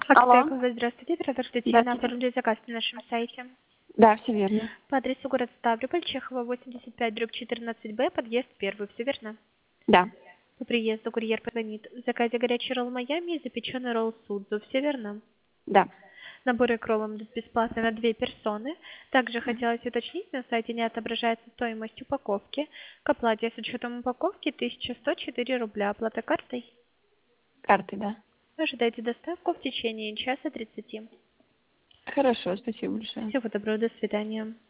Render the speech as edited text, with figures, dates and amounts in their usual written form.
Алло. Актекова, здравствуйте, оператор Татьяна, Здравствуйте. оформили заказ на нашем сайте. Да, все верно. По адресу город Ставрополь, Чехова, 85/14Б, подъезд 1, все верно? Да, По приезду курьер позвонит. В заказе горячий ролл Майами и запеченный ролл Судзу, все верно? да. Набор икролом бесплатно на 2 персоны. Также Мгм. хотелось уточнить, на сайте не отображается стоимость упаковки. К оплате с учетом упаковки 1104 рубля. Оплата картой. Карты, да. Ожидайте доставку в течение часа 30. Хорошо, спасибо большое. Всего доброго, до свидания.